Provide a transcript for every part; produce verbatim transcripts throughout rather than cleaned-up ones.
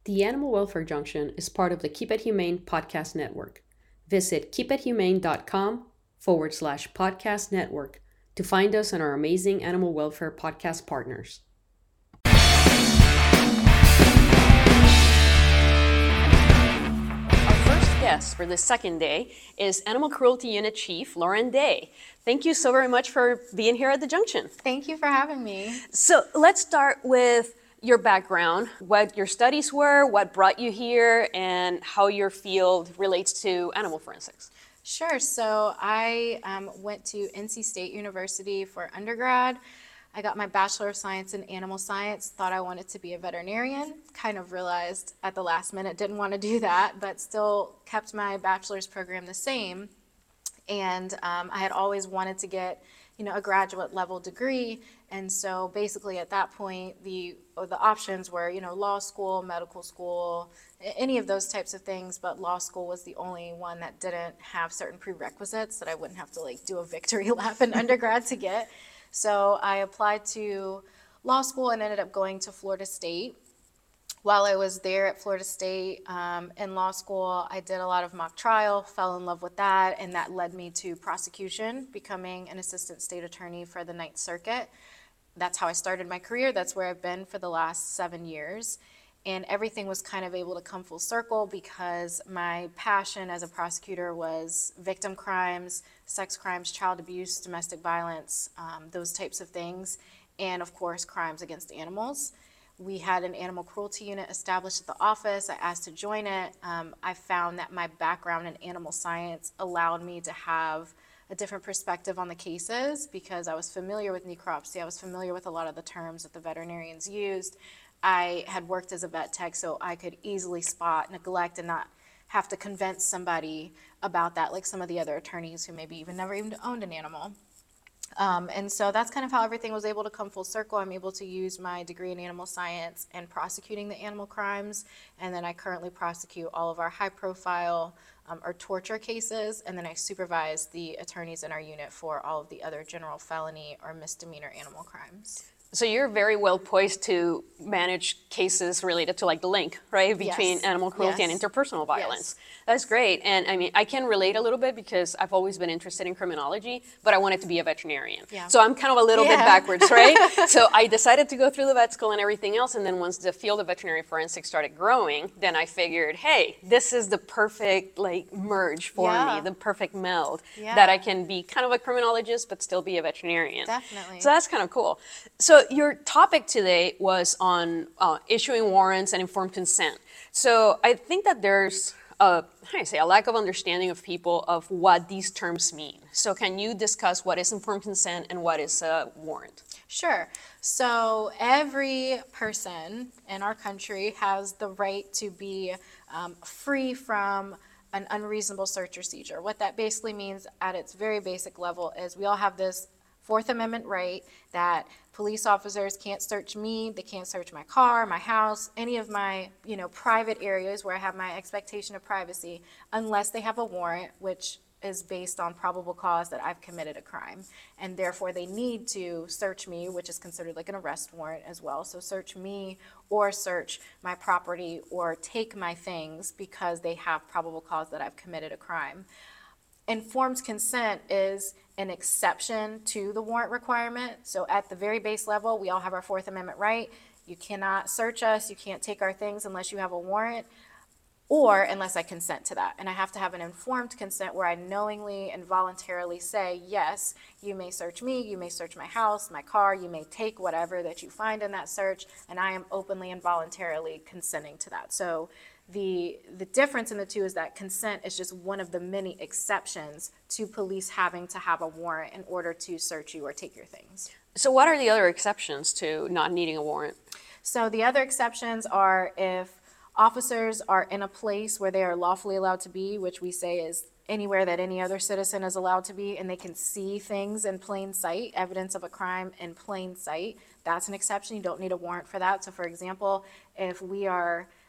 The Animal Welfare Junction is part of the Keep It Humane podcast network. Visit keepithumane.com forward slash podcast network to find us and our amazing animal welfare podcast partners. Our first guest for this second day is Animal Cruelty Unit Chief Lauren Day. Thank you so very much for being here at the Junction. Thank you for having me. So let's start with your background, what your studies were, what brought you here, and how your field relates to animal forensics. Sure. So I um, went to N C State University for undergrad. I got my Bachelor of Science in Animal Science, thought I wanted to be a veterinarian, kind of realized at the last minute didn't want to do that, but still kept my bachelor's program the same. And um, I had always wanted to get, you know, a graduate level degree. And so basically at that point, the the options were, you know, law school, medical school, any of those types of things. But law school was the only one that didn't have certain prerequisites that I wouldn't have to like do a victory lap in undergrad to get. So I applied to law school and ended up going to Florida State. While I was there at Florida State um, in law school, I did a lot of mock trial, fell in love with that, and that led me to prosecution, becoming an assistant state attorney for the Ninth Circuit. That's how I started my career. That's where I've been for the last seven years. And everything was kind of able to come full circle because my passion as a prosecutor was victim crimes, sex crimes, child abuse, domestic violence, um, those types of things, and of course, crimes against animals. We had an animal cruelty unit established at the office. I asked to join it. Um, I found that my background in animal science allowed me to have a different perspective on the cases because I was familiar with necropsy. I was familiar with a lot of the terms that the veterinarians used. I had worked as a vet tech, so I could easily spot neglect and not have to convince somebody about that, like some of the other attorneys who maybe even never even owned an animal. Um, and so that's kind of how everything was able to come full circle. I'm able to use my degree in animal science and prosecuting the animal crimes. And then I currently prosecute all of our high profile um, or torture cases. And then I supervise the attorneys in our unit for all of the other general felony or misdemeanor animal crimes. So you're very well poised to manage cases related to like the link, right, between Yes. animal cruelty Yes. and interpersonal violence. Yes. That's great. And I mean, I can relate a little bit because I've always been interested in criminology, but I wanted to be a veterinarian. Yeah. So I'm kind of a little Yeah. bit backwards, right? So I decided to go through the vet school and everything else. And then once the field of veterinary forensics started growing, then I figured, hey, this is the perfect like merge for Yeah. me, the perfect meld Yeah. that I can be kind of a criminologist, but still be a veterinarian. Definitely. So that's kind of cool. So your topic today was on uh, issuing warrants and informed consent. So I think that there's a, how do I say, a lack of understanding of people of what these terms mean. So can you discuss what is informed consent and what is a warrant? Sure. So every person in our country has the right to be um, free from an unreasonable search or seizure. What that basically means at its very basic level is we all have this Fourth Amendment right that police officers can't search me, they can't search my car, my house, any of my, you know, private areas where I have my expectation of privacy unless they have a warrant, which is based on probable cause that I've committed a crime. And therefore they need to search me, which is considered like an arrest warrant as well. So search me or search my property or take my things because they have probable cause that I've committed a crime. Informed consent is an exception to the warrant requirement. So at the very base level, we all have our Fourth Amendment right. You cannot search us, you can't take our things unless you have a warrant or unless I consent to that. And I have to have an informed consent where I knowingly and voluntarily say, yes, you may search me, you may search my house, my car, you may take whatever that you find in that search, and I am openly and voluntarily consenting to that. So The, the difference in the two is that consent is just one of the many exceptions to police having to have a warrant in order to search you or take your things. So what are the other exceptions to not needing a warrant? So the other exceptions are if officers are in a place where they are lawfully allowed to be, which we say is anywhere that any other citizen is allowed to be, and they can see things in plain sight, evidence of a crime in plain sight. That's an exception. You don't need a warrant for that. So for example, if we are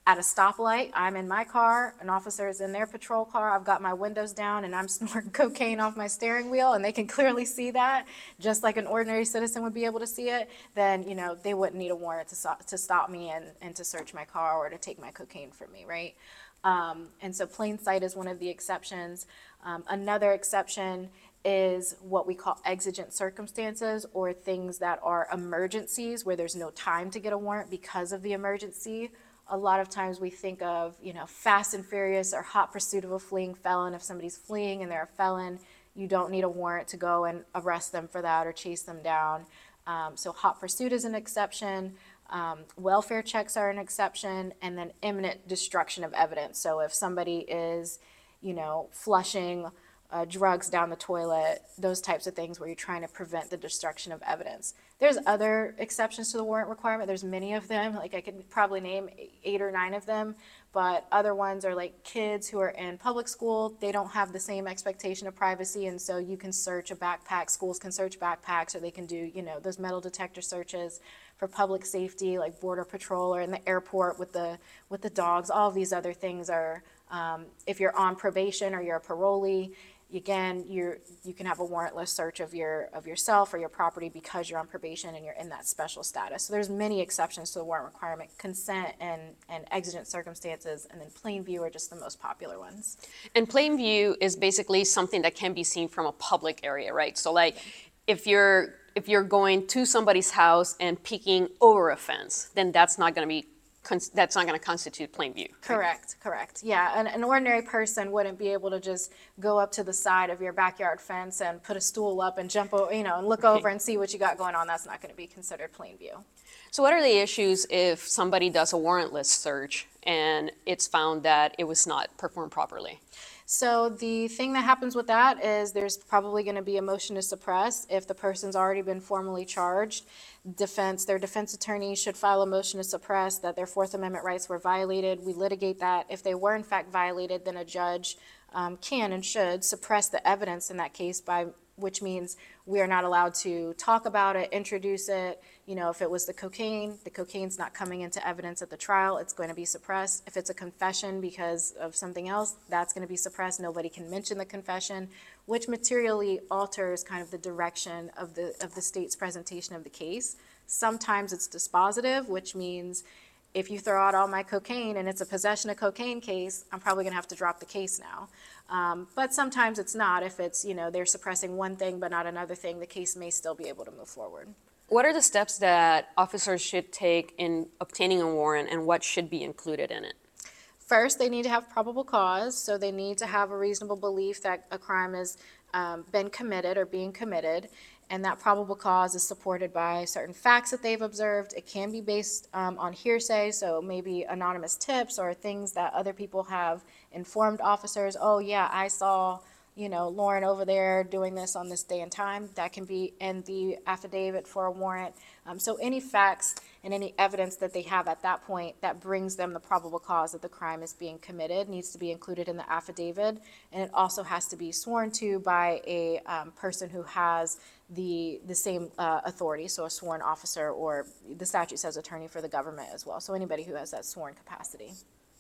at a stoplight, I'm in my car, an officer is in their patrol car, I've got my windows down and I'm snorting cocaine off my steering wheel and they can clearly see that, just like an ordinary citizen would be able to see it, then, you know, they wouldn't need a warrant to stop, to stop me and, and to search my car or to take my cocaine from me, right? Um, and so plain sight is one of the exceptions. Um, another exception is what we call exigent circumstances, or things that are emergencies where there's no time to get a warrant because of the emergency. A lot of times we think of, you know, Fast and Furious or Hot Pursuit of a Fleeing Felon. If somebody's fleeing and they're a felon, you don't need a warrant to go and arrest them for that or chase them down. Um, so hot pursuit is an exception. Um, welfare checks are an exception, and then imminent destruction of evidence. So if somebody is, you know, flushing uh, drugs down the toilet, those types of things where you're trying to prevent the destruction of evidence. There's other exceptions to the warrant requirement. There's many of them. Like I could probably name eight or nine of them, but other ones are like kids who are in public school. They don't have the same expectation of privacy, and so you can search a backpack. Schools can search backpacks, or they can do, you know, those metal detector searches for public safety, like Border Patrol, or in the airport with the with the dogs. All of these other things are, um, if you're on probation or you're a parolee, again, you're you can have a warrantless search of your of yourself or your property because you're on probation and you're in that special status. So there's many exceptions to the warrant requirement. Consent and and exigent circumstances, and then plain view are just the most popular ones. And plain view is basically something that can be seen from a public area, right? So like if you're if you're going to somebody's house and peeking over a fence, then that's not going to be that's not going to constitute plain view. Right? Correct, correct. Yeah, an, an ordinary person wouldn't be able to just go up to the side of your backyard fence and put a stool up and jump, o- you know, and look Right. over and see what you got going on. That's not going to be considered plain view. So what are the issues if somebody does a warrantless search and it's found that it was not performed properly? So the thing that happens with that is there's probably going to be a motion to suppress if the person's already been formally charged. Defense, their defense attorney should file a motion to suppress that their Fourth Amendment rights were violated. We litigate that. If they were in fact violated, then a judge um, can and should suppress the evidence in that case, by which means we are not allowed to talk about it, introduce it. You know, if it was the cocaine, the cocaine's not coming into evidence at the trial, it's going to be suppressed. If it's a confession because of something else, that's going to be suppressed. Nobody can mention the confession, which materially alters kind of the direction of the of the state's presentation of the case. Sometimes it's dispositive, which means if you throw out all my cocaine and it's a possession of cocaine case, I'm probably going to have to drop the case now. Um, but sometimes it's not. If it's, you know, they're suppressing one thing but not another thing, the case may still be able to move forward. What are the steps that officers should take in obtaining a warrant, and what should be included in it? First, they need to have probable cause, so they need to have a reasonable belief that a crime has um, been committed or being committed, and that probable cause is supported by certain facts that they've observed. It can be based um, on hearsay, so maybe anonymous tips or things that other people have informed officers. Oh yeah, I saw, you know, Lauren over there doing this on this day and time. That can be in the affidavit for a warrant. Um, so any facts and any evidence that they have at that point that brings them the probable cause that the crime is being committed needs to be included in the affidavit. And it also has to be sworn to by a um, person who has the the same uh, authority, so a sworn officer, or the statute says attorney for the government as well. So anybody who has that sworn capacity.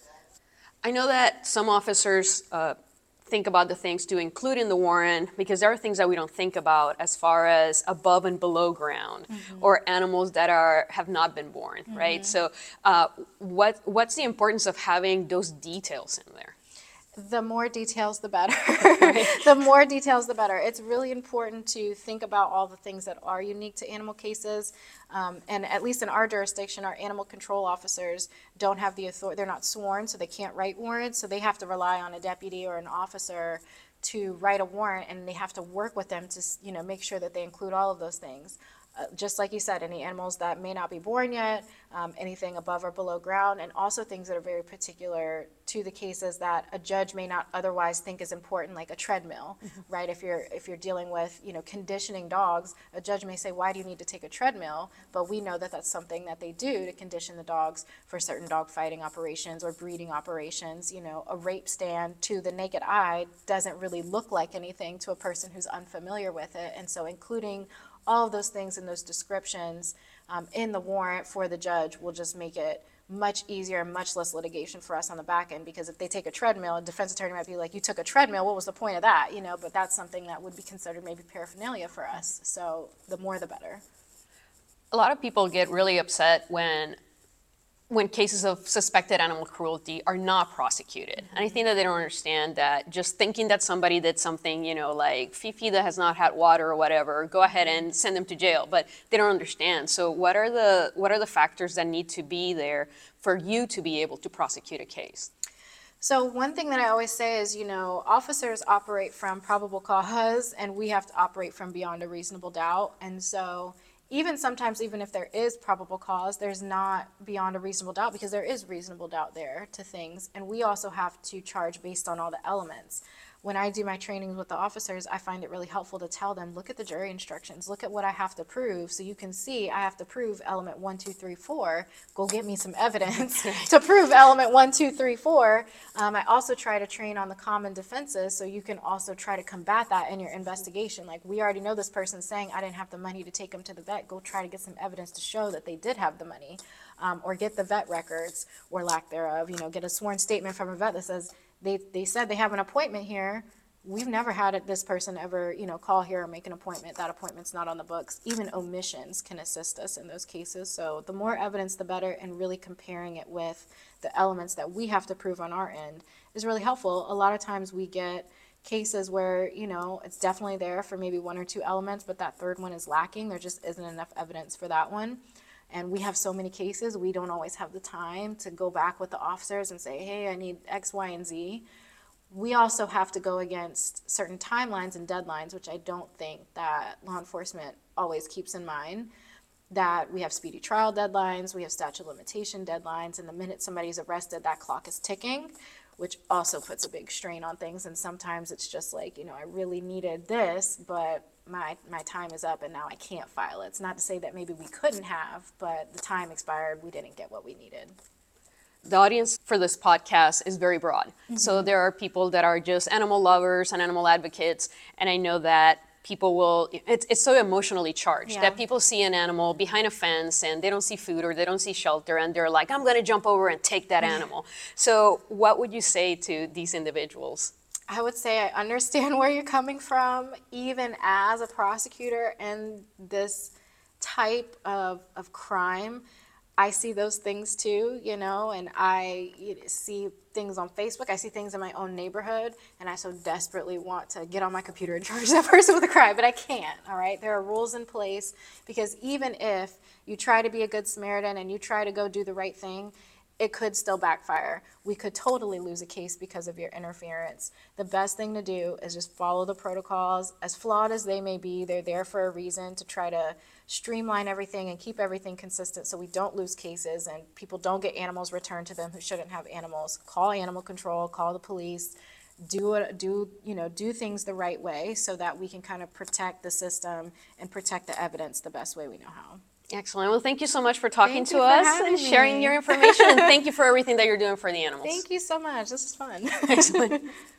I know that some officers uh, think about the things to include in the warrant because there are things that we don't think about as far as above and below ground, mm-hmm. or animals that are have not been born, mm-hmm. right? So uh, what what's the importance of having those details in there? The more details, the better. The more details, the better. It's really important to think about all the things that are unique to animal cases. Um, and at least in our jurisdiction, our animal control officers don't have the authority. They're not sworn, so they can't write warrants. So they have to rely on a deputy or an officer to write a warrant, and they have to work with them to, you know, make sure that they include all of those things. Uh, just like you said, any animals that may not be born yet, um, anything above or below ground, and also things that are very particular to the cases that a judge may not otherwise think is important, like a treadmill, mm-hmm. right? If you're if you're dealing with, you know, conditioning dogs, a judge may say, why do you need to take a treadmill? But we know that that's something that they do to condition the dogs for certain dog fighting operations or breeding operations. You know, a rape stand to the naked eye doesn't really look like anything to a person who's unfamiliar with it, and so including all of those things in those descriptions um, in the warrant for the judge will just make it much easier and much less litigation for us on the back end, because if they take a treadmill, a defense attorney might be like, you took a treadmill, what was the point of that? You know, but that's something that would be considered maybe paraphernalia for us. So the more the better. A lot of people get really upset when when cases of suspected animal cruelty are not prosecuted. And I think that they don't understand that just thinking that somebody did something, you know, like Fifi that has not had water or whatever, go ahead and send them to jail, but they don't understand. So what are the what are the factors that need to be there for you to be able to prosecute a case? So one thing that I always say is, you know, officers operate from probable cause, and we have to operate from beyond a reasonable doubt. And so even sometimes, even if there is probable cause, there's not beyond a reasonable doubt, because there is reasonable doubt there to things. And we also have to charge based on all the elements. When I do my trainings with the officers, I find it really helpful to tell them, look at the jury instructions, look at what I have to prove. So you can see I have to prove element one, two, three, four. Go get me some evidence to prove element one, two, three, four. Um, I also try to train on the common defenses, so you can also try to combat that in your investigation. Like, we already know this person's saying, I didn't have the money to take them to the vet. Go try to get some evidence to show that they did have the money. Um, or get the vet records, or lack thereof. You know, get a sworn statement from a vet that says, They, they said they have an appointment here. We've never had it, this person ever, you know, call here or make an appointment. That appointment's not on the books. Even omissions can assist us in those cases. So the more evidence, the better, and really comparing it with the elements that we have to prove on our end is really helpful. A lot of times we get cases where, you know, it's definitely there for maybe one or two elements, but that third one is lacking. There just isn't enough evidence for that one. And we have so many cases, we don't always have the time to go back with the officers and say, hey, I need X, Y, and Z. We also have to go against certain timelines and deadlines, which I don't think that law enforcement always keeps in mind. That we have speedy trial deadlines, we have statute of limitation deadlines, and the minute somebody's arrested, that clock is ticking, which also puts a big strain on things. And sometimes it's just like, you know, I really needed this, but my my time is up and now I can't file it. It's not to say that maybe we couldn't have, but the time expired, we didn't get what we needed. The audience for this podcast is very broad. Mm-hmm. So there are people that are just animal lovers and animal advocates, and I know that people will, it's, it's so emotionally charged yeah. that people see an animal behind a fence and they don't see food or they don't see shelter, and they're like, I'm gonna jump over and take that animal. So what would you say to these individuals? I would say I understand where you're coming from, even as a prosecutor in this type of, of crime. I see those things too, you know, and I see things on Facebook. I see things in my own neighborhood, and I so desperately want to get on my computer and charge that person with a crime, but I can't, all right? There are rules in place, because even if you try to be a good Samaritan and you try to go do the right thing, it could still backfire. We could totally lose a case because of your interference. The best thing to do is just follow the protocols. As flawed as they may be, they're there for a reason, to try to streamline everything and keep everything consistent so we don't lose cases and people don't get animals returned to them who shouldn't have animals. Call animal control, call the police, do it, do you know, do things the right way so that we can kind of protect the system and protect the evidence the best way we know how. Excellent. Well, thank you so much for talking Thank to you for us having and sharing me. your information. And thank you for everything that you're doing for the animals. Thank you so much. This is fun. Excellent.